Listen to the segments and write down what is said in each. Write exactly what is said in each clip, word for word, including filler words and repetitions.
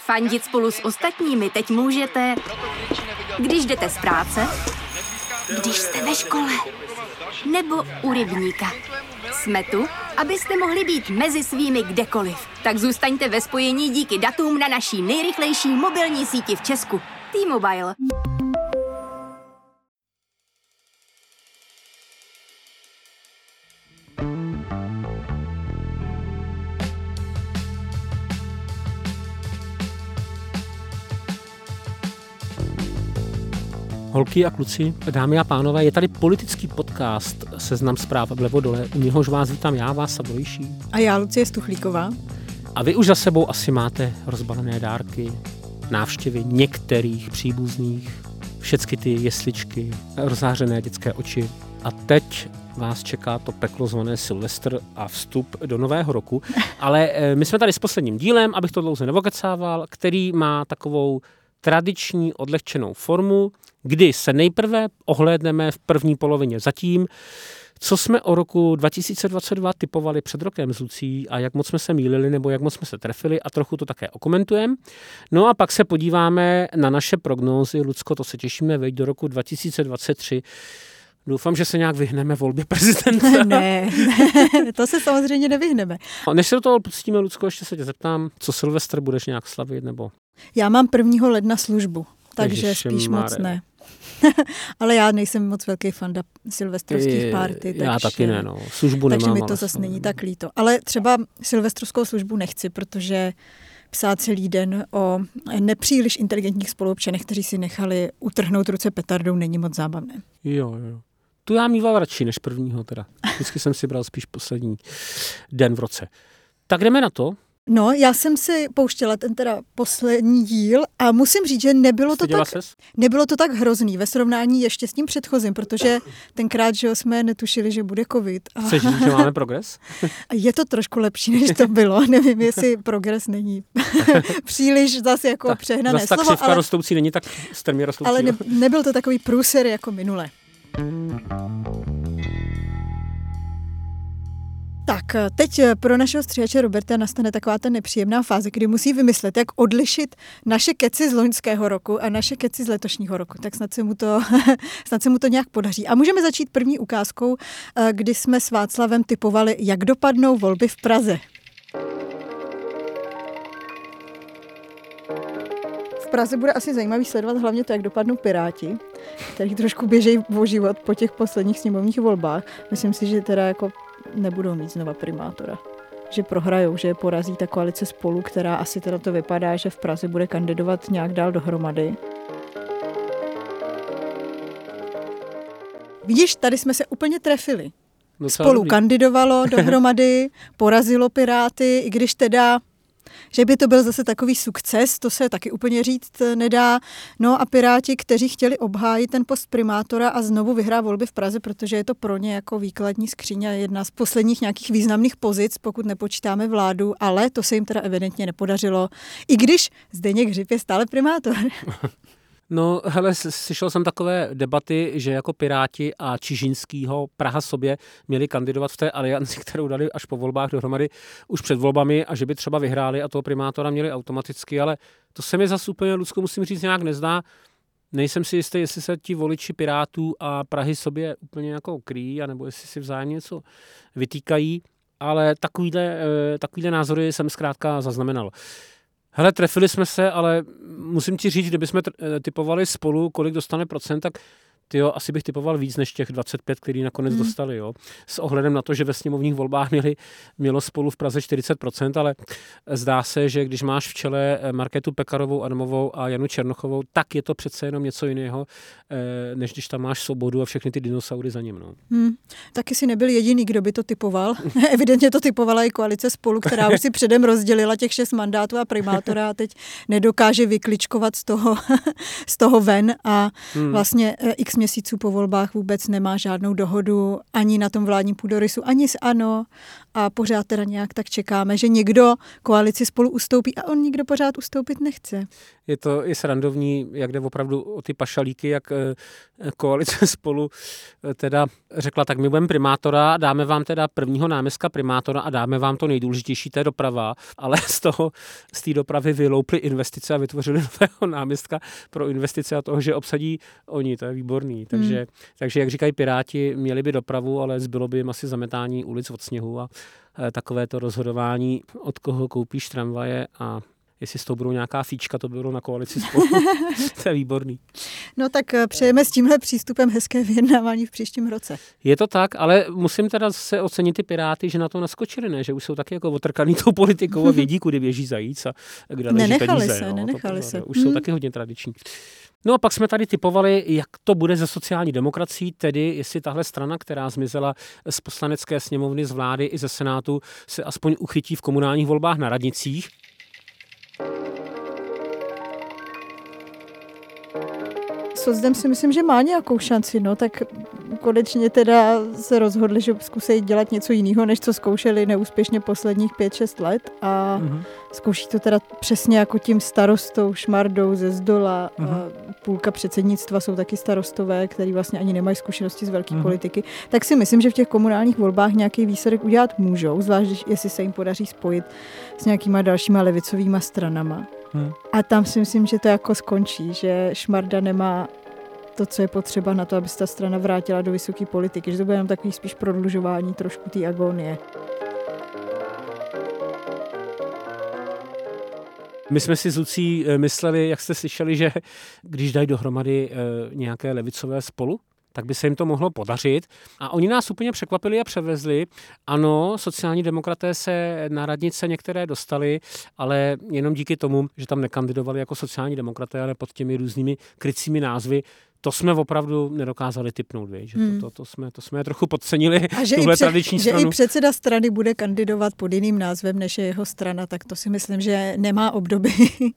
Fandit spolu s ostatními teď můžete, když jdete z práce, když jste ve škole, nebo u rybníka. Jsme tu, abyste mohli být mezi svými kdekoliv. Tak zůstaňte ve spojení díky datům na naší nejrychlejší mobilní síti v Česku. T-Mobile. Holky a kluci, dámy a pánové, je tady politický podcast Seznam zpráv vlevo dole, u něhož vás vítám já, Václav Dolejší. A já, Lucie Stuchlíková. A vy už za sebou asi máte rozbalené dárky, návštěvy některých příbuzných, všechny ty jesličky, rozzářené dětské oči. A teď vás čeká to peklo zvané Silvestr a vstup do nového roku. Ale my jsme tady s posledním dílem, abych to dlouze nevokecával, který má takovou tradiční odlehčenou formu, kdy se nejprve ohlédneme v první polovině zatím, co jsme o roku dva tisíce dvacet dva typovali před rokem s Lucí a jak moc jsme se mýlili nebo jak moc jsme se trefili a trochu to také okomentujeme. No a pak se podíváme na naše prognózy. Lucko, to se těšíme, veď do roku dva tisíce dvacet tři. Doufám, že se nějak vyhneme volbě prezidenta. Ne, ne, to se samozřejmě nevyhneme. Než se do toho pustíme, Lucko, ještě se tě zeptám, co Silvestr budeš nějak slavit, nebo? Já mám prvního ledna službu, takže Ježiši spíš Mare. moc ne. Ale já nejsem moc velký fanda silvestrovských party. Já takže, taky ne, no. Službu takže nemám. mi to zase není tak líto. Ale třeba silvestrovskou službu nechci, protože psát celý den o nepříliš inteligentních spoluobčanech, kteří si nechali utrhnout ruce petardou, není moc zábavné. Jo, jo. Tu já mýval radši než prvního teda. Vždycky jsem si bral spíš poslední den v roce. Tak jdeme na to. No, já jsem si pouštěla ten teda poslední díl a musím říct, že nebylo to, tak, nebylo to tak hrozný ve srovnání ještě s tím předchozím, protože tenkrát, že jsme netušili, že bude covid. A chceš říct, že máme progres? Je to trošku lepší, než to bylo. Nevím, jestli progres není příliš zase jako tak, přehnané zase slovo. Zase ta křivka ale, rostoucí není tak strmě rostoucí. Ale ne, nebyl to takový průser jako minule. Tak, teď pro našeho stříhače Roberta nastane taková ta nepříjemná fáze, kdy musí vymyslet, jak odlišit naše keci z loňského roku a naše keci z letošního roku. Tak snad se mu to, snad se mu to nějak podaří. A můžeme začít první ukázkou, kdy jsme s Václavem typovali, jak dopadnou volby v Praze. V Praze bude asi zajímavý sledovat hlavně to, jak dopadnou Piráti, kteří trošku běžejí o život po těch posledních sněmovních volbách. Myslím si, že teda jako nebudou mít znova primátora. Že prohrajou, že je porazí ta koalice Spolu, která asi teda to vypadá, že v Praze bude kandidovat nějak dál dohromady. Vidíš, tady jsme se úplně trefili. Spolu dobrý. Kandidovalo dohromady, porazilo Piráty, i když teda že by to byl zase takový sukces, to se taky úplně říct nedá. No a Piráti, kteří chtěli obhájit ten post primátora a znovu vyhrát volby v Praze, protože je to pro ně jako výkladní skříň a jedna z posledních nějakých významných pozic, pokud nepočítáme vládu, ale to se jim teda evidentně nepodařilo, i když Zdeněk Hřib je stále primátor. No, hele, slyšel jsem takové debaty, že jako Piráti a Čižinskýho Praha sobě měli kandidovat v té alianci, kterou dali až po volbách dohromady už před volbami a že by třeba vyhráli a toho primátora měli automaticky, ale to se mi zase úplně, Lucko, musím říct, nějak nezdá. Nejsem si jistý, jestli se ti voliči Pirátů a Prahy sobě úplně jako kryjí, anebo jestli si vzájemně něco vytýkají, ale takovýhle, takovýhle názory jsem zkrátka zaznamenal. Hele, trefili jsme se, ale musím ti říct, kdybychom typovali Spolu, kolik dostane procent, tak tyjo, asi bych typoval víc než těch dvacet pět, který nakonec hmm. dostali, jo. S ohledem na to, že ve sněmovních volbách měli, mělo Spolu v Praze čtyřicet procent, ale zdá se, že když máš v čele Markétu Pekarovou Adamovou a Janu Černochovou, tak je to přece jenom něco jiného, než když tam máš Svobodu a všechny ty dinosaury za ním, no. Hmm. Taky si nebyl jediný, kdo by to typoval. Evidentně to typovala i koalice Spolu, která už si předem rozdělila těch šest mandátů a primátora a teď nedokáže vykličkovat z toho, z toho ven a hmm. vlastně x měsíců po volbách vůbec nemá žádnou dohodu ani na tom vládním půdorysu, ani s ANO a pořád teda nějak tak čekáme, že někdo koalici Spolu ustoupí a on nikdo pořád ustoupit nechce. Je to i srandovní, jak jde opravdu o ty pašalíky, jak koalice Spolu teda řekla, tak my budeme primátora, dáme vám teda prvního náměstka primátora a dáme vám to nejdůležitější, to je doprava, ale z toho, z té dopravy vyloupli investice a vytvořili nového náměstka pro investice a toho, že obsadí oni, to je výborný. Takže, hmm. takže jak říkají Piráti, měli by dopravu, ale zbylo by jim asi zametání ulic od sněhu a takové to rozhodování, od koho koupíš tramvaje a jestli s tou budou nějaká fíčka, to bylo na koalici Spolu. To je výborný. No tak přejeme s tímhle přístupem hezké vyjednávání v příštím roce. Je to tak, ale musím teda se ocenit ty Piráty, že na to naskočili, ne? Že už jsou taky jako otrkaný tou politikou a vědí, kudy běží zajíc a kde leží nenechali peníze. Se, no, nenechali to, se. Už hmm. jsou taky hodně tradiční. No a pak jsme tady typovali, jak to bude ze sociální demokracií, tedy jestli tahle strana, která zmizela z poslanecké sněmovny, z vlády i ze senátu, se aspoň uchytí v komunálních volbách na radnicích. Sozdem si myslím, že má nějakou šanci, no, tak konečně teda se rozhodli, že zkusí dělat něco jiného, než co zkoušeli neúspěšně posledních pět šest let a mm-hmm. zkouší to teda přesně jako tím starostou Šmardou ze zdola. Mm-hmm. A půlka předsednictva jsou taky starostové, který vlastně ani nemají zkušenosti z velké mm-hmm. politiky. Tak si myslím, že v těch komunálních volbách nějaký výsledek udělat můžou, zvlášť jestli se jim podaří spojit s nějakýma dalšíma levicovýma stranama. Hmm. A tam si myslím, že to jako skončí, že Šmarda nemá to, co je potřeba na to, aby se ta strana vrátila do vysoké politiky, že to bude jenom takový spíš prodlužování trošku té agonie. My jsme si s Lucí mysleli, jak jste slyšeli, že když dají dohromady nějaké levicové Spolu, tak by se jim to mohlo podařit. A oni nás úplně překvapili a převezli. Ano, sociální demokraté se na radnice některé dostali, ale jenom díky tomu, že tam nekandidovali jako sociální demokraté, ale pod těmi různými krycími názvy. To jsme opravdu nedokázali tipnout, víš? Že hmm. to, to, to, jsme, to jsme trochu podcenili, a že tuhle i pře- tradiční že stranu. i předseda strany bude kandidovat pod jiným názvem, než je jeho strana, tak to si myslím, že nemá obdoby.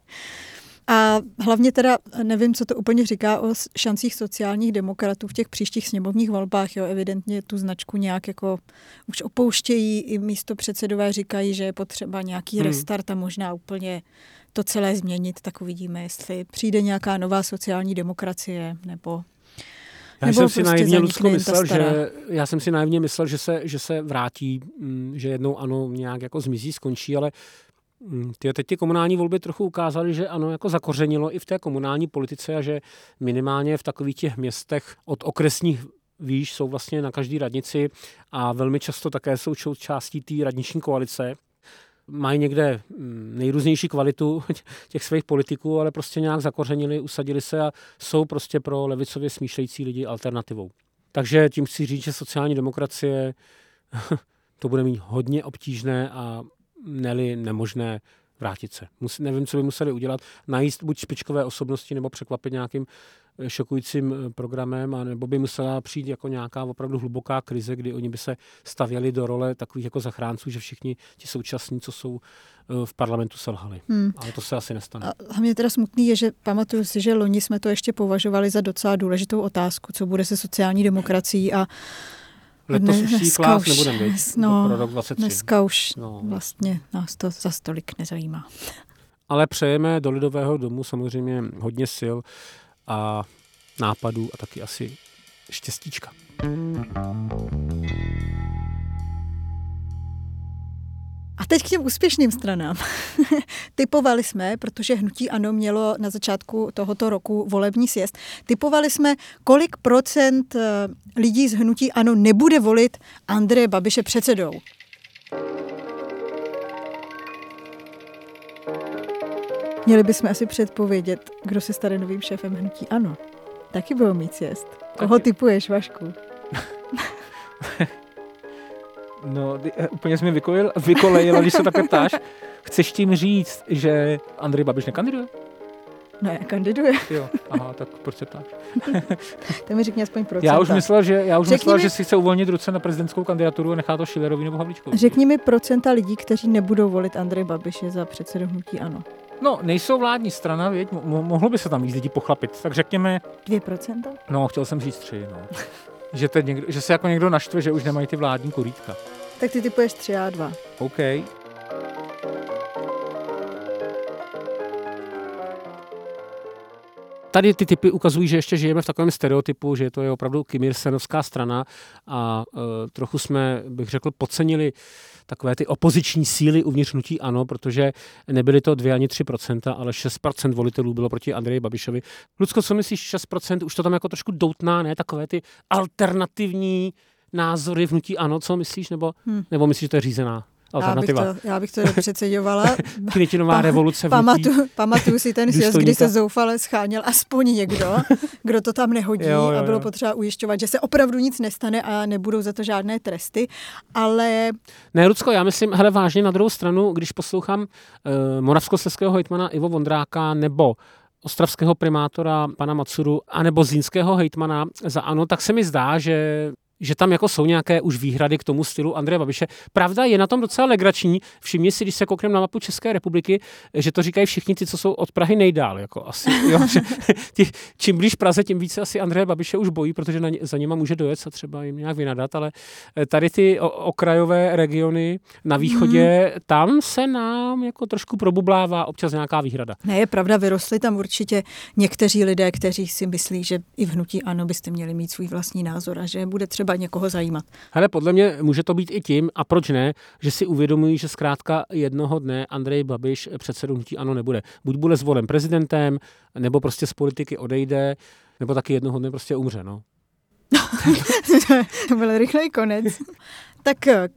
A hlavně teda nevím, co to úplně říká o šancích sociálních demokratů v těch příštích sněmovních volbách. Jo, evidentně tu značku nějak jako už opouštějí, i místo předsedové říkají, že je potřeba nějaký hmm. restart a možná úplně to celé změnit, tak uvidíme, jestli přijde nějaká nová sociální demokracie, nebo Já nebo jsem si prostě naivně, Lucko, myslel, stará. že já jsem si naivně myslel, že se, že se vrátí, že jednou ano, nějak jako zmizí, skončí, ale Ty, teď ty komunální volby trochu ukázaly, že ano, jako zakořenilo i v té komunální politice a že minimálně v takových těch městech od okresních výš jsou vlastně na každý radnici a velmi často také jsou částí té radniční koalice. Mají někde nejrůznější kvalitu těch svých politiků, ale prostě nějak zakořenili, usadili se a jsou prostě pro levicově smýšlející lidi alternativou. Takže tím chci říct, že sociální demokracie to bude mít hodně obtížné a ne-li nemožné vrátit se. Musí, nevím, co by museli udělat. Najíst buď špičkové osobnosti nebo překvapit nějakým šokujícím programem, a nebo by musela přijít jako nějaká opravdu hluboká krize, kdy oni by se stavěli do role takových jako zachránců, že všichni ti současní, co jsou v parlamentu, selhali. Hmm. Ale to se asi nestane. A hlavně teda smutný je, že pamatuju si, že loni jsme to ještě považovali za docela důležitou otázku, co bude se sociální demokracií a letos už si klás nebudeme, vědět, no, pro rok dvacet tři. Dneska už no. vlastně nás to za stolik nezajímá. Ale přejeme do Lidového domu samozřejmě hodně sil a nápadů a taky asi štěstíčka. A teď k těm úspěšným stranám. Typovali jsme, protože hnutí ANO mělo na začátku tohoto roku volební sjezd, typovali jsme, kolik procent lidí z hnutí ANO nebude volit Andreje Babiše předsedou. Měli bychom asi předpovědět, kdo se stane novým šéfem hnutí ANO. Taky budou mít sjezd. Koho Taky. Typuješ, Vašku? No, úplně jsi mi vykolejila, vykolejila, když se takhle ptáš. Chceš tím říct, že Andrej Babiš nekandiduje? Ne, kandiduje. Jo, aha, tak proč se ptáš? To mi řekni aspoň procenta. Já už myslel, že, já už myslel, mi... že si chce uvolnit ruce na prezidentskou kandidaturu a nechá to Schillerovi nebo Havlíčkovi. Řekni mi procenta lidí, kteří nebudou volit Andrej Babiše za předsedu hnutí ANO. No, nejsou vládní strana, věď, mo- mohlo by se tam víc lidí pochlapit, tak řekněme... Dvě procenta? No, chtěl jsem říct tři, no. že, někdo, že se jako někdo naštve, že už nemají ty vládní kurítka. Tak ty typuješ tři a dva. OK. Tady ty typy ukazují, že ještě žijeme v takovém stereotypu, že to je opravdu Kim Il-senovská strana a e, trochu jsme, bych řekl, podcenili takové ty opoziční síly uvnitř hnutí ANO, protože nebyly to dvě ani tři procenta, ale šest procent volitelů bylo proti Andreji Babišovi. Lucko, co myslíš, šest procent? Už to tam jako trošku doutná, ne? Takové ty alternativní názory v hnutí ANO, co myslíš? Nebo, hmm. nebo myslíš, že to je řízená alternativa? Já bych to, já bych to nepřeceňovala. Květinová revoluce v hnutí. Pamatuju, pamatuju si ten sjezd, kdy se zoufale scháněl aspoň někdo, kdo to tam nehodí jo, jo, jo. a bylo potřeba ujišťovat, že se opravdu nic nestane a nebudou za to žádné tresty, ale... Ne, Lucko, já myslím, hele, vážně na druhou stranu, když poslouchám uh, moravskoslezského hejtmana Ivo Vondráka nebo ostravského primátora pana Macuru anebo zlínského hejtmana za ANO, tak se mi zdá, že že tam jako jsou nějaké už výhrady k tomu stylu Andreje Babiše. Pravda je na tom docela legrační. Všimni si, když se koukneme na mapu České republiky, že to říkají všichni ty, co jsou od Prahy nejdál. Jako asi, jo, že ty, čím blíž Praze, tím více asi Andreje Babiše už bojí, protože na ně, za nima může dojet a třeba jim nějak vynadat, ale tady ty okrajové regiony na východě, hmm. tam se nám jako trošku probublává občas nějaká výhrada. Ne, je pravda, vyrostli tam určitě někteří lidé, kteří si myslí, že i v hnutí ANO byste měli mít svůj vlastní názor a že bude třeba někoho zajímat. Hele, podle mě může to být i tím, a proč ne, že si uvědomují, že zkrátka jednoho dne Andrej Babiš předsedou hnutí ANO nebude. Buď bude zvolen prezidentem, nebo prostě z politiky odejde, nebo taky jednoho dne prostě umře, no. To byl rychlej konec. Tak...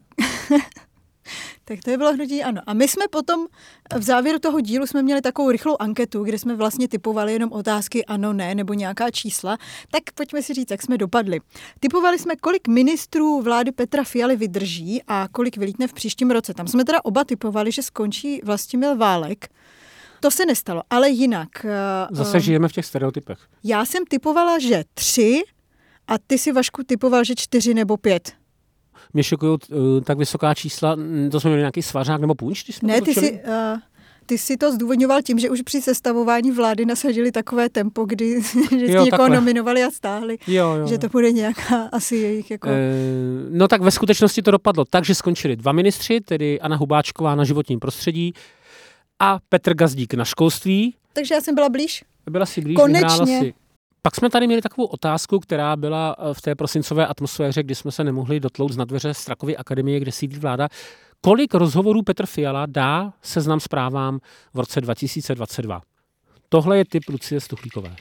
Tak to je bylo hnutí ANO. A my jsme potom v závěru toho dílu jsme měli takovou rychlou anketu, kde jsme vlastně typovali jenom otázky ano, ne, nebo nějaká čísla. Tak pojďme si říct, jak jsme dopadli. Typovali jsme, kolik ministrů vlády Petra Fialy vydrží a kolik vylítne v příštím roce. Tam jsme teda oba typovali, že skončí Vlastimil Válek. To se nestalo, ale jinak. Zase uh, žijeme v těch stereotypech. Já jsem typovala, že tři a ty si, Vašku, typoval, že čtyři nebo pět. Mě šokují uh, tak vysoká čísla, to jsme měli nějaký svařák nebo punč? Ne, ty si, uh, ty si to zdůvodňoval tím, že už při sestavování vlády nasadili takové tempo, kdy vždycky někoho takhle nominovali a stáhli, jo, jo. Že to bude nějaká asi jejich jako... E, no tak ve skutečnosti to dopadlo tak, že skončili dva ministři, tedy Anna Hubáčková na životním prostředí a Petr Gazdík na školství. Takže já jsem byla blíž. Byla si blíž, konečně. Vyhrála si. Pak jsme tady měli takovou otázku, která byla v té prosincové atmosféře, kdy jsme se nemohli dotlout z dveře Strakovy akademie, kde sídlí vláda. Kolik rozhovorů Petr Fiala dá Seznam Zprávám v roce dva tisíce dvacet dva? Tohle je tip Lucie Stuchlíkové.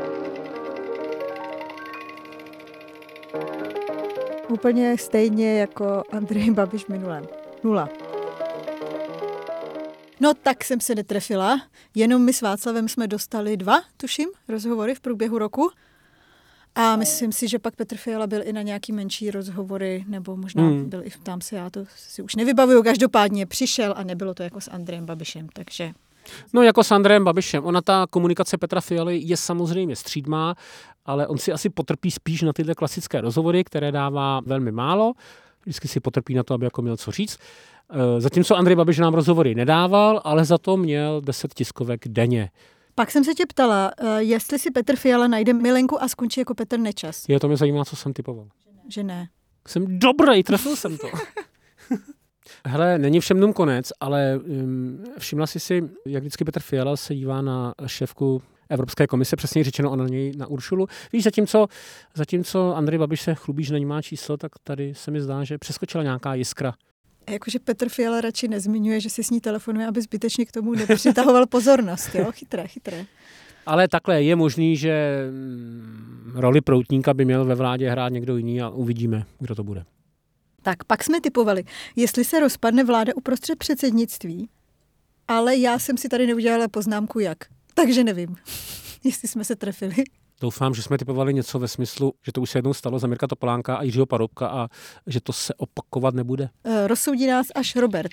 Úplně stejně jako Andrej Babiš minulém. Nula. No tak jsem se netrefila, jenom my s Václavem jsme dostali dva, tuším, rozhovory v průběhu roku a myslím si, že pak Petr Fiala byl i na nějaký menší rozhovory, nebo možná hmm. byl i v Ptám se, já to si už nevybavuju, každopádně přišel a nebylo to jako s Andrejem Babišem, takže... No jako s Andrejem Babišem, ona ta komunikace Petra Fialy je samozřejmě střídmá, ale on si asi potrpí spíš na tyhle klasické rozhovory, které dává velmi málo, vždycky si potrpí na to, aby jako měl co říct. Zatímco Andrej Babiš nám rozhovory nedával, ale za to měl deset tiskovek denně. Pak jsem se tě ptala, jestli si Petr Fiala najde milenku a skončí jako Petr Nečas. Je, to mě zajímá, co jsem typoval. Že ne. Jsem dobrý, trefil jsem to. Hele, není všem dnům konec, ale um, všimla jsi si, jak vždycky Petr Fiala se dívá na šéfku Evropské komise, přesně řečeno ona na něj, na Uršulu. Víš, zatímco, zatímco Andrej Babiš se chlubí, že na ní má číslo, tak tady se mi zdá, že přeskočila nějaká jiskra. Jakože Petr Fiala radši nezmiňuje, že si s ní telefonuje, aby zbytečně k tomu nepřitahoval pozornost. Jo? Chytré, chytré. Ale takhle je možný, že roli proutníka by měl ve vládě hrát někdo jiný a uvidíme, kdo to bude. Tak pak jsme typovali, jestli se rozpadne vláda uprostřed předsednictví, ale já jsem si tady neudělala poznámku jak. Takže nevím, jestli jsme se trefili. Doufám, že jsme typovali něco ve smyslu, že to už se jednou stalo za Mirka Topolánka a Jiřího Paroubka a že to se opakovat nebude. E, rozsoudí nás až Robert.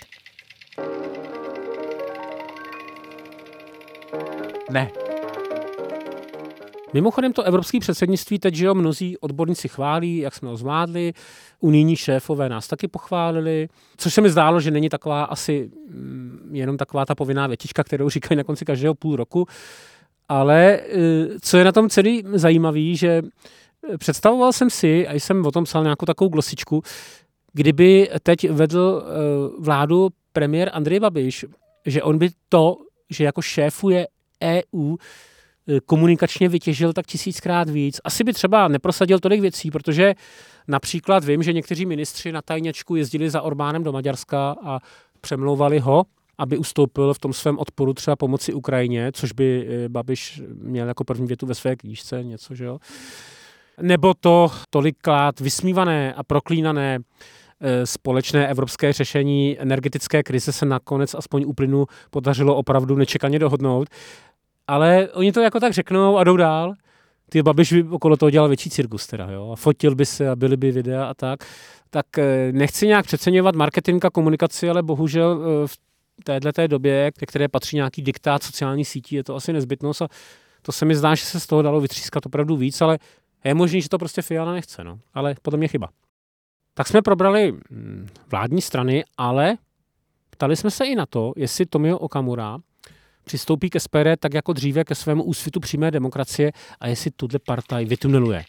Ne. Mimochodem to evropské předsednictví teď, že jo, mnozí odborníci chválí, jak jsme ho zvládli, unijní šéfové nás taky pochválili, což se mi zdálo, že není taková asi jenom taková ta povinná větička, kterou říkají na konci každého půl roku, ale co je na tom celý zajímavý, že představoval jsem si, a jsem o tom psal nějakou takovou glosičku, kdyby teď vedl vládu premiér Andrej Babiš, že on by to, že jako šéfuje E U, komunikačně vytěžil tak tisíckrát víc. Asi by třeba neprosadil tolik věcí, protože například vím, že někteří ministři na tajňačku jezdili za Orbánem do Maďarska a přemlouvali ho, aby ustoupil v tom svém odporu třeba pomoci Ukrajině, což by Babiš měl jako první větu ve své knížce, něco, že jo. Nebo to tolikrát vysmívané a proklínané společné evropské řešení energetické krize se nakonec aspoň u plynu podařilo opravdu nečekaně dohodnout. Ale oni to jako tak řeknou a jdou dál. Ty Babiš by okolo toho dělal větší cirkus teda, jo, a fotil by se a byly by videa a tak. Tak nechci nějak přeceňovat marketing a komunikaci, ale bohužel v téhleté době, ke které patří nějaký diktát sociálních sítí, je to asi nezbytnost a to se mi zdá, že se z toho dalo vytřískat opravdu víc, ale je možné, že to prostě Fiala nechce, no. Ale podle mě chyba. Tak jsme probrali vládní strany, ale ptali jsme se i na to, jestli Tomio Okamura přistoupí k S P D tak jako dříve ke svému úsvitu přímé demokracie a jestli tuhle partaj vytuneluje.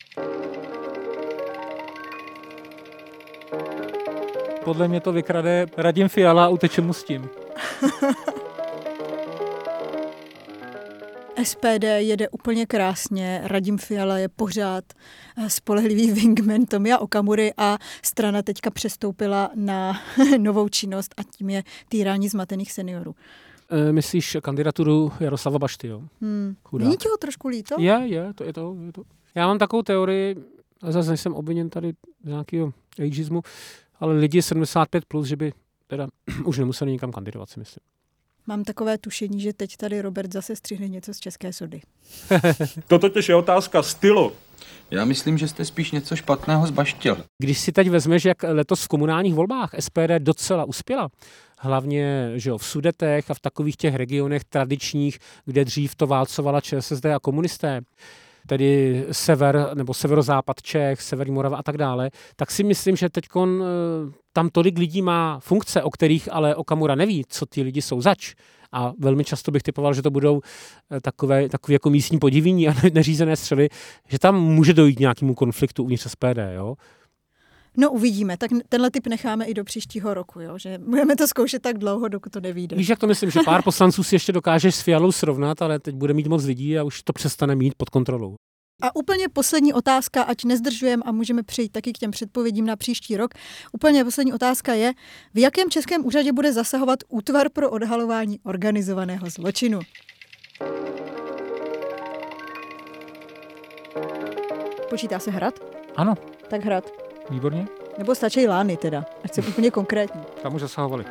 Podle mě to vykrade Radim Fiala a uteče mu s tím. S P D jede úplně krásně, Radim Fiala je pořád spolehlivý wingman Tomia Okamury a strana teďka přestoupila na novou činnost a tím je týrání zmatených seniorů. E, myslíš kandidaturu Jaroslava Bašty, jo? Hmm. Není ti ho trošku líto? Je, je, to je to, je to. Já mám takovou teorii, zase nejsem obviněn tady z nějakého ageismu, ale lidi sedmdesát pět plus, že by teda už nemuseli nikam kandidovat, si myslím. Mám takové tušení, že teď tady Robert zase střihne něco z české sody. To totiž je otázka stylu. Já myslím, že jste spíš něco špatného zbaštil. Když si teď vezmeš, jak letos v komunálních volbách S P D docela uspěla, hlavně že jo, v Sudetech a v takových těch regionech tradičních, kde dřív to válcovala ČSSD a komunisté, tedy sever nebo severozápad Čech, severní Morava a tak dále, tak si myslím, že teď tam tolik lidí má funkce, o kterých ale Okamura neví, co ty lidi jsou zač. A velmi často bych typoval, že to budou takové, takové jako místní podivíní a neřízené střely, že tam může dojít k nějakému konfliktu uvnitř S P D, jo? No uvidíme, tak tenhle typ necháme i do příštího roku, jo? Že budeme to zkoušet tak dlouho, dokud to nevyjde. Víš, jak to myslím, že pár poslanců si ještě dokážeš s Fialou srovnat, ale teď bude mít moc lidí a už to přestane mít pod kontrolou. A úplně poslední otázka, ať nezdržujeme a můžeme přejít taky k těm předpovědím na příští rok. Úplně poslední otázka je, v jakém českém úřadě bude zasahovat útvar pro odhalování organizovaného zločinu? Počítá se hrad? Ano. Tak hrad. Výborně. Nebo stačí Lány teda, ať jsem úplně konkrétní. Tam už zasahovali.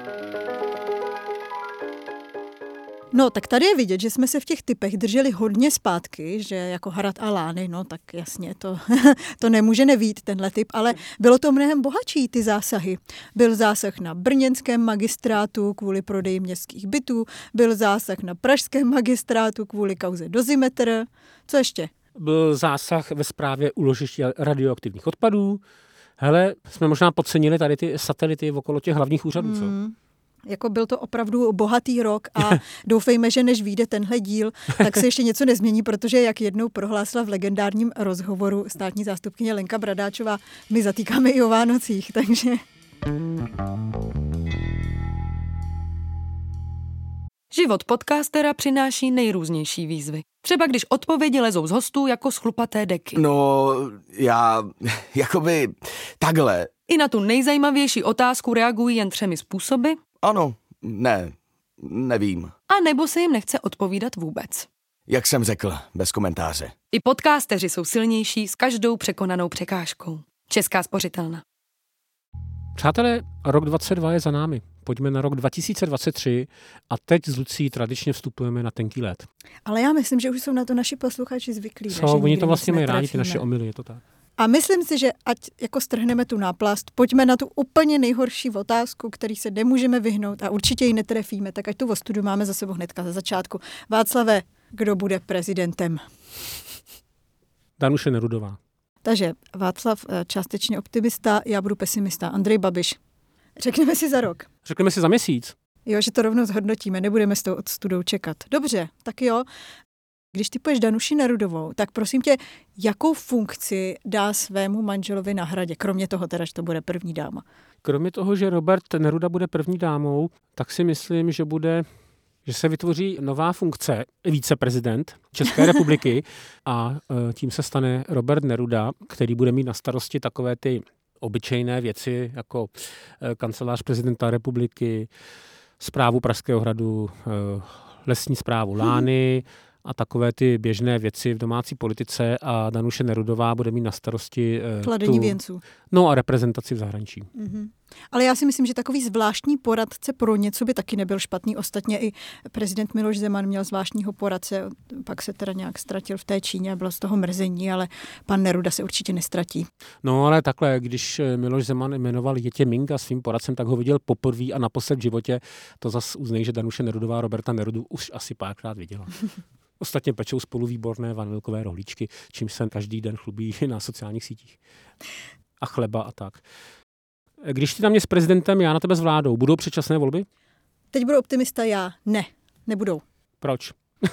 No, tak tady je vidět, že jsme se v těch typech drželi hodně zpátky, že jako Hrad a Lány, no tak jasně, to, to nemůže nevít tenhle typ, ale bylo to mnohem bohatší ty zásahy. Byl zásah na brněnském magistrátu kvůli prodeji městských bytů, byl zásah na pražském magistrátu kvůli kauze Dozimetr. Co ještě? Byl zásah ve správě úložiště radioaktivních odpadů. Hele, jsme možná podcenili tady ty satelity okolo těch hlavních úřadů, co? Hmm. Jako byl to opravdu bohatý rok a doufejme, že než vyjde tenhle díl, tak se ještě něco nezmění, protože jak jednou prohlásila v legendárním rozhovoru státní zástupkyně Lenka Bradáčová, my zatýkáme i o Vánocích, takže... Život podcastera přináší nejrůznější výzvy. Třeba když odpovědi lezou z hostů jako z chlupaté deky. No, já... jakoby... takhle. I na tu nejzajímavější otázku reagují jen třemi způsoby. Ano, ne, nevím. A nebo se jim nechce odpovídat vůbec. Jak jsem řekl, bez komentáře. I podcasteři jsou silnější s každou překonanou překážkou. Česká spořitelna. Přátelé, rok dvacet dva je za námi. Pojďme na rok dva tisíce dvacet tři a teď s Lucí tradičně vstupujeme na tenký led. Ale já myslím, že už jsou na to naši posluchači zvyklí. Co, oni to vlastně mají rádi, ty naše omyly, je to tak. A myslím si, že ať jako strhneme tu náplast, pojďme na tu úplně nejhorší otázku, který se nemůžeme vyhnout a určitě ji netrefíme, tak ať tu ostudu máme za sebou hnedka ze začátku. Václave, kdo bude prezidentem? Danuše Nerudová. Takže Václav částečně optimista, já budu pesimista. Andrej Babiš. Řekneme si za rok. Řekneme si za měsíc. Jo, že to rovnou zhodnotíme, nebudeme s tou odstudou čekat. Dobře, tak jo. Když typuješ Danuši Nerudovou, tak prosím tě, jakou funkci dá svému manželovi na Hradě, kromě toho teda, že to bude první dáma? Kromě toho, že Robert Neruda bude první dámou, tak si myslím, že bude, že se vytvoří nová funkce viceprezident České republiky a tím se stane Robert Neruda, který bude mít na starosti takové ty obyčejné věci, jako kancelář prezidenta republiky, správu Pražského hradu, lesní správu Lány, a takové ty běžné věci v domácí politice a Danuše Nerudová bude mít na starosti kladení věnců. No a reprezentaci v zahraničí. Mm-hmm. Ale já si myslím, že takový zvláštní poradce pro něco by taky nebyl špatný. Ostatně i prezident Miloš Zeman měl zvláštního poradce, pak se teda nějak ztratil v té Číně a bylo z toho mrzení, ale pan Neruda se určitě nestratí. No ale takhle, když Miloš Zeman jmenoval Jetě Minga svým poradcem, tak ho viděl poprvé a naposled v životě. To zas uznej, že Danuše Nerudová Roberta Nerudu už asi párkrát viděla. Ostatně pečou spolu výborné vanilkové rohlíčky, čímž se každý den chlubí na sociálních sítích. A chleba a tak. Když ty na mě s prezidentem, já na tebe s vládou, budou předčasné volby? Teď budu optimista já. Ne, nebudou. Proč?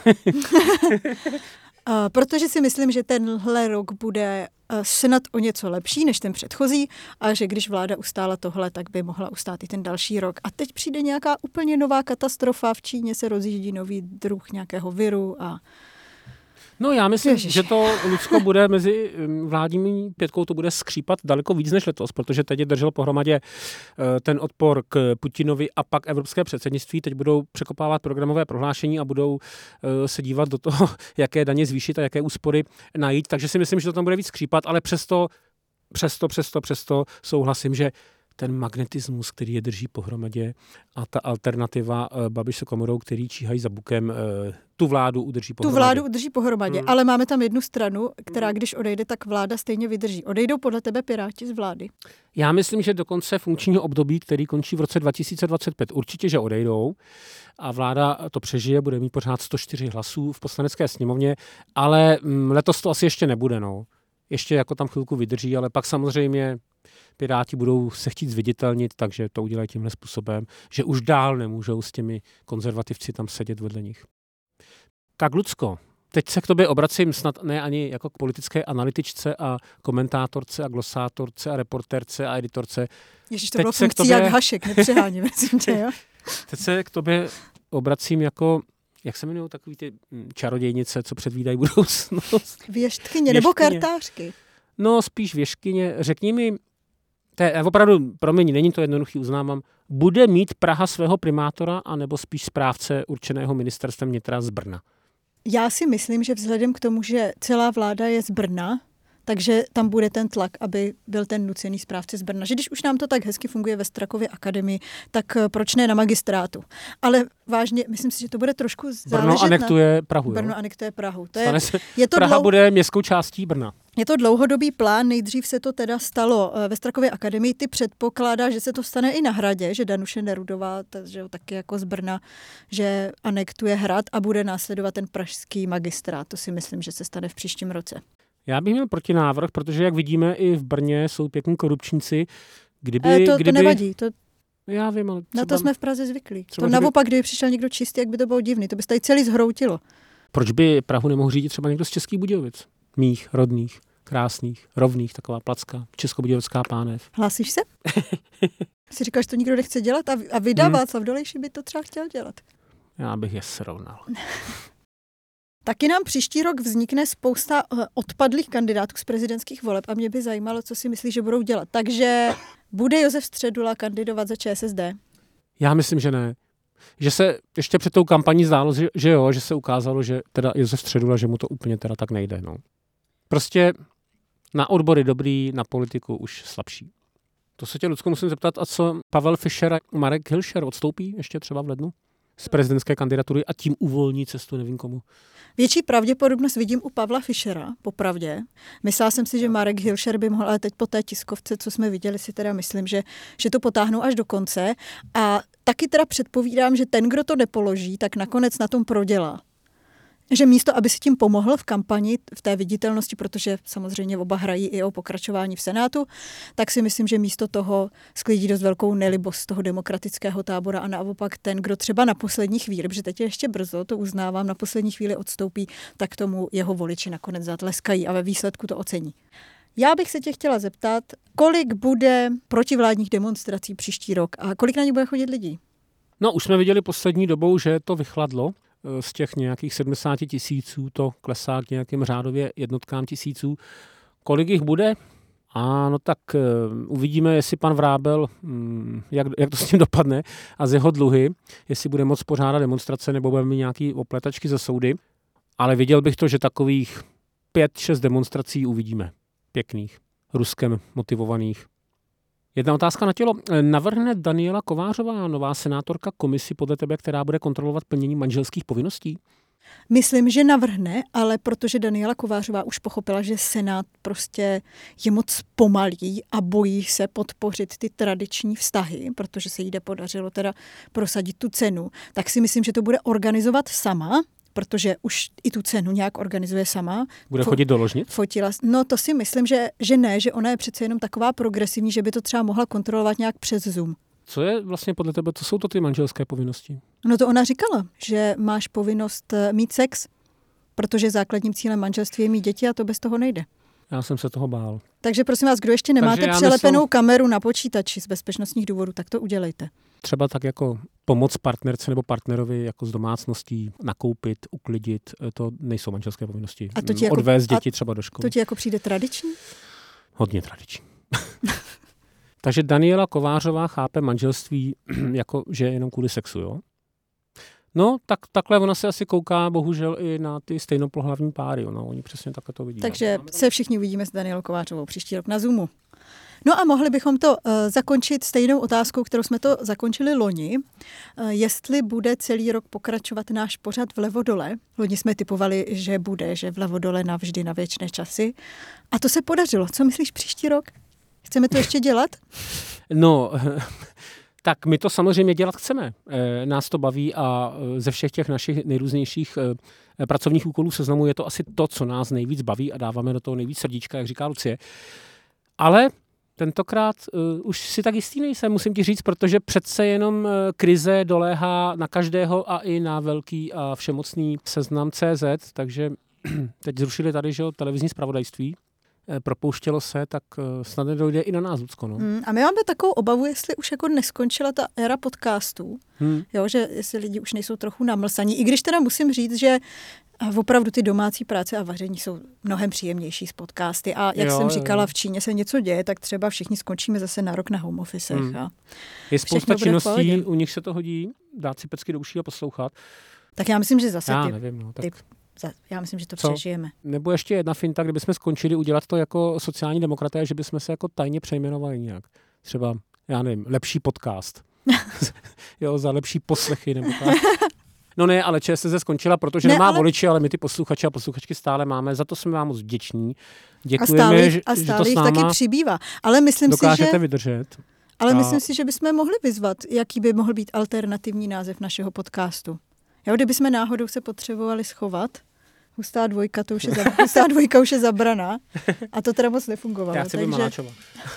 Uh, protože si myslím, že tenhle rok bude uh, snad o něco lepší než ten předchozí a že když vláda ustála tohle, tak by mohla ustát i ten další rok. A teď přijde nějaká úplně nová katastrofa. V Číně se rozjíždí nový druh nějakého viru a No já myslím, Ježiš. že to Lucko bude mezi vládními pětkou to bude skřípat daleko víc než letos, protože teď je držel pohromadě ten odpor k Putinovi a pak evropské předsednictví. Teď budou překopávat programové prohlášení a budou se dívat do toho, jaké daně zvýšit a jaké úspory najít. Takže si myslím, že to tam bude víc skřípat, ale přesto, přesto, přesto, přesto souhlasím, že ten magnetismus, který je drží pohromadě a ta alternativa Babiš se Komorou, který číhají za bukem, tu vládu udrží pohromadě. Tu vládu udrží pohromadě, hmm. ale máme tam jednu stranu, která když odejde, tak vláda stejně vydrží. Odejdou podle tebe Piráti z vlády? Já myslím, že do konce funkčního období, který končí v roce dva tisíce dvacet pět, určitě, že odejdou a vláda to přežije, bude mít pořád sto čtyři hlasů v Poslanecké sněmovně, ale letos to asi ještě nebude, no. Ještě jako tam chvilku vydrží, ale pak samozřejmě Piráti budou se chtít zviditelnit, takže to udělají tímhle způsobem, že už dál nemůžou s těmi konzervativci tam sedět vedle nich. Tak Lucko, teď se k tobě obracím snad ne ani jako k politické analytičce a komentátorce a glosátorce a reportérce a editorce. Ježiš, to teď bylo funkcí tobě... jak Hašek, nepřeháním, myslím tě, jo? Teď se k tobě obracím jako, jak se jmenují takový ty čarodějnice, co předvídají budoucnost? Věštkyně nebo kartářky? No, spíš věštkyně. Řekni mi, to je opravdu, promiň, není to jednoduchý, uznávám, bude mít Praha svého primátora anebo spíš správce určeného ministerstvem vnitra z Brna? Já si myslím, že vzhledem k tomu, že celá vláda je z Brna, takže tam bude ten tlak, aby byl ten nucený správce z Brna. Že když už nám to tak hezky funguje ve Strakově akademii, tak proč ne na magistrátu? Ale vážně, myslím si, že to bude trošku záležet Brno anektuje na... Prahu, Brno jo? anektuje Prahu. To je, se... je to Praha dlou... bude městskou částí Brna. Je to dlouhodobý plán, nejdřív se to teda stalo ve Strakově akademii. Ty předpokládá, že se to stane i na Hradě, že Danuše Nerudová, takže taky jako z Brna, že anektuje Hrad a bude následovat ten pražský magistrát. To si myslím, že se stane v příštím roce. Já bych měl protinávrh, protože jak vidíme, i v Brně jsou pěkní korupčníci. Kdyby, e, to, kdyby... to nevadí. To... Já vím, ale třeba... Na to jsme v Praze zvyklí. To kdyby... naopak, kdyby přišel někdo čistý, jak by to bylo divný. To by se tady celý zhroutilo. Proč by Prahu nemohl řídit třeba někdo z Českých Budějovic? Mých, rodných, krásných, rovných, taková placka, českobudějovská pánev. Hlásíš se? Jsi říkal, že to nikdo nechce dělat a, a vydá hmm. Václav Dolejší by to třeba chtěl dělat. Já bych je srovnal. Taky nám příští rok vznikne spousta odpadlých kandidátů z prezidentských voleb a mě by zajímalo, co si myslí, že budou dělat. Takže bude Josef Středula kandidovat za ČSSD? Já myslím, že ne. Že se ještě před tou kampaní zdálo, že, že jo, že se ukázalo, že teda Josef Středula, že mu to úplně teda tak nejde. No. Prostě na odbory dobrý, na politiku už slabší. To se tě, Lucko, musím zeptat, a co Pavel Fischer a Marek Hilšer odstoupí ještě třeba v lednu z prezidentské kandidatury a tím uvolní cestu nevím komu? Větší pravděpodobnost vidím u Pavla Fischera, popravdě. Myslela jsem si, že Marek Hilšer by mohl, ale teď po té tiskovce, co jsme viděli, si teda myslím, že, že to potáhnou až do konce. A taky teda předpovídám, že ten, kdo to nepoloží, tak nakonec na tom prodělá. že místo, aby si tím pomohl v kampani, v té viditelnosti, protože samozřejmě oba hrají i o pokračování v Senátu, tak si myslím, že místo toho sklidí dost velkou nelibost toho demokratického tábora a naopak ten, kdo třeba na poslední chvíli, protože teď je ještě brzo, to uznávám, na poslední chvíli odstoupí, tak tomu jeho voliči nakonec zatleskají a ve výsledku to ocení. Já bych se tě chtěla zeptat, kolik bude protivládních demonstrací příští rok a kolik na ně bude chodit lidí? No, už jsme viděli poslední dobou, že to vychladlo. Z těch nějakých sedmdesát tisíců to klesá k nějakým řádově jednotkám tisíců. Kolik jich bude? A no tak uh, uvidíme, jestli pan Vrábel, um, jak, jak to s ním dopadne a z jeho dluhy, jestli bude moc pořádat demonstrace nebo bude mít nějaký opletačky za soudy. Ale viděl bych to, že takových pět, šest demonstrací uvidíme. Pěkných, Ruskem motivovaných. Jedna otázka na tělo. Navrhne Daniela Kovářová, nová senátorka, komisi podle tebe, která bude kontrolovat plnění manželských povinností? Myslím, že navrhne, ale protože Daniela Kovářová už pochopila, že Senát prostě je moc pomalý a bojí se podpořit ty tradiční vztahy, protože se jí podařilo teda prosadit tu cenu, tak si myslím, že to bude organizovat sama, protože už i tu cenu nějak organizuje sama. Bude chodit do ložnic? Fotila. No to si myslím, že, že ne, že ona je přece jenom taková progresivní, že by to třeba mohla kontrolovat nějak přes Zoom. Co je vlastně podle tebe, co jsou to ty manželské povinnosti? No to ona říkala, že máš povinnost mít sex, protože základním cílem manželství je mít děti a to bez toho nejde. Já jsem se toho bál. Takže prosím vás, kdo ještě nemáte přelepenou myslím... kameru na počítači z bezpečnostních důvodů, tak to udělejte. Třeba tak jako pomoc partnerce nebo partnerovi jako z domácností nakoupit, uklidit, to nejsou manželské povinnosti. A to ti jako, odvést děti třeba do školy. To ti jako přijde tradiční? Hodně tradiční. Takže Daniela Kovářová chápe manželství jako, že je jenom kvůli sexu, jo? No, tak takhle ona se asi kouká, bohužel, i na ty stejnopohlavní páry. No, oni přesně takhle to vidí. Takže se všichni uvidíme s Danielou Kovářovou příští rok na Zoomu. No a mohli bychom to uh, zakončit stejnou otázkou, kterou jsme to zakončili loni. Uh, jestli bude celý rok pokračovat náš pořad Vlevo dole. Loni jsme typovali, že bude, že Vlevo dole navždy na věčné časy. A to se podařilo. Co myslíš příští rok? Chceme to ještě dělat? No... Tak my to samozřejmě dělat chceme. E, nás to baví a ze všech těch našich nejrůznějších e, pracovních úkolů seznamu je to asi to, co nás nejvíc baví a dáváme do toho nejvíc srdíčka, jak říká Lucie. Ale tentokrát e, už si tak jistý nejsem, musím ti říct, protože přece jenom e, krize doléhá na každého a i na velký a všemocný seznam C Z, takže teď zrušili tady, že televizní zpravodajství. Propouštělo se, tak snad nedojde i na nás, Lucko. No. Hmm, a my máme takovou obavu, jestli už jako neskončila ta éra podcastů, hmm. jo, že jestli lidi už nejsou trochu namlsaní. I když teda musím říct, že opravdu ty domácí práce a vaření jsou mnohem příjemnější z podcasty. A jak jo, jsem říkala, jo. v Číně se něco děje, tak třeba všichni skončíme zase na rok na home officech. Hmm. A je spousta činností, u nich se to hodí, dát si pecky do uší a poslouchat. Tak já myslím, že zase já ty, nevím, no, tak... ty Já myslím, že to Co? přežijeme. Nebo ještě jedna finta, kdybychom skončili udělat to jako sociální demokraté, že bychom se jako tajně přejmenovali nějak. Třeba, já nevím, lepší podcast. Jo, za lepší poslechy nebo tak. No ne, ale ČSSD skončila, protože ne, nemá ale... voliči, ale my ty posluchače a posluchačky stále máme. Za to jsme vám moc vděční. Děkujeme, a stále, že, a stále že to jich s náma taky přibývá. Ale myslím dokážete si, že... vydržet. Ale a... myslím si, že bychom mohli vyzvat, jaký by mohl být alternativní název našeho podcastu. Jo, kdybychom náhodou se potřebovali schovat, Hustá dvojka, to už je, za, hustá dvojka už je zabraná. A to teda moc nefungovalo. Já chci být takže... Maláčová.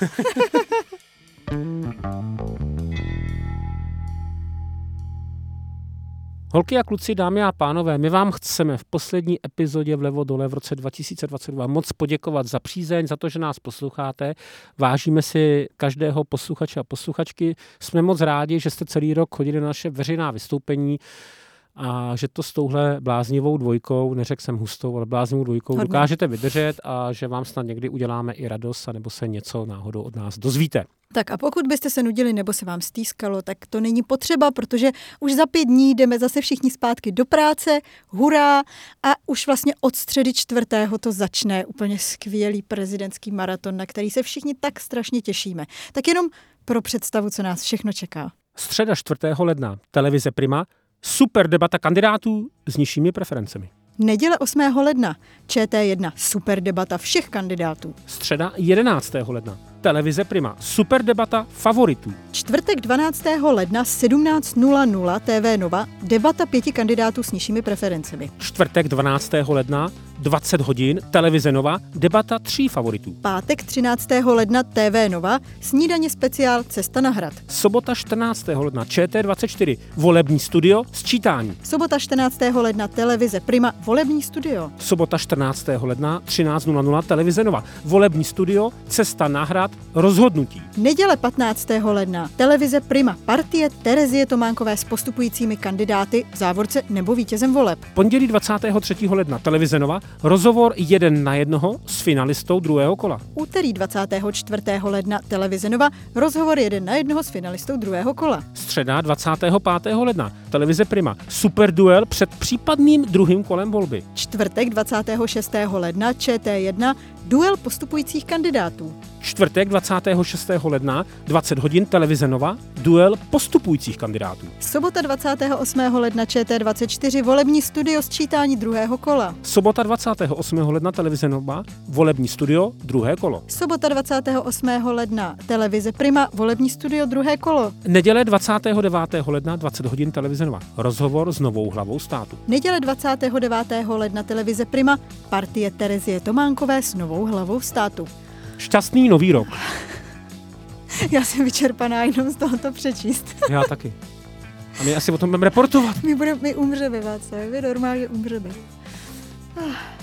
Holky a kluci, dámy a pánové, my vám chceme v poslední epizodě Vlevo dole v roce dva tisíce dvacet dva moc poděkovat za přízeň, za to, že nás posloucháte. Vážíme si každého posluchače a posluchačky. Jsme moc rádi, že jste celý rok chodili na naše veřejná vystoupení a že to s touhle bláznivou dvojkou, neřekl jsem hustou, ale bláznivou dvojkou Hodně. dokážete vydržet a že vám snad někdy uděláme i radost a nebo se něco náhodou od nás dozvíte. Tak a pokud byste se nudili nebo se vám stýskalo, tak to není potřeba, protože už za pět dní jdeme zase všichni zpátky do práce, hurá, a už vlastně od středy čtvrtého to začne úplně skvělý prezidentský maraton, na který se všichni tak strašně těšíme. Tak jenom pro představu, co nás všechno čeká. Středa čtvrtého ledna, televize Prima, super debata kandidátů s nižšími preferencemi. Neděle osmého ledna, Č T jedna, super debata všech kandidátů. Středa jedenáctého ledna. televize Prima. Super debata favoritů. Čtvrtek dvanáctého ledna sedmnáct nula nula T V Nova, debata pěti kandidátů s nižšími preferencemi. Čtvrtek dvanáctého ledna dvacet hodin, televize Nova, debata tří favoritů. Pátek třináctého ledna T V Nova, snídaně speciál Cesta na hrad. Sobota čtrnáctého ledna Č T dvacet čtyři, volební studio, sčítání. Sobota čtrnáctého ledna televize Prima, volební studio. Sobota čtrnáctého ledna třináct nula nula televize Nova, volební studio, Cesta na hrad, rozhodnutí. Neděle patnáctého ledna televize Prima, partie Terezie Tománkové s postupujícími kandidáty v závorce nebo vítězem voleb. Pondělí dvacátého třetího ledna televize Nova, rozhovor jeden na jednoho s finalistou druhého kola. Úterý dvacátého čtvrtého ledna televize Nova, rozhovor jeden na jednoho s finalistou druhého kola. Středa dvacátého pátého ledna televize Prima, super duel před případným druhým kolem volby. Čtvrtek dvacátého šestého ledna Č T jedna, duel postupujících kandidátů. Čtvrtek dvacátého šestého ledna dvacet hodin televize Nova, duel postupujících kandidátů. Sobota dvacátého osmého ledna Č T dvacet čtyři, volební studio sčítání druhého kola. Sobota dvacátého osmého ledna televize Nova, volební studio, druhé kolo. Sobota dvacátého osmého ledna televize Prima, volební studio, druhé kolo. Neděle dvacátého devátého ledna dvacet hodin televize Nova, rozhovor s novou hlavou státu. Neděle dvacátého devátého ledna televize Prima, partie Terezie Tománkové s novou hlavou státu. Šťastný nový rok. Já jsem vyčerpaná jenom z tohoto přečíst. Já taky. A my asi o tom budeme reportovat. My, budeme, my umřeme, Václav, vy normálně umřeme. Ah.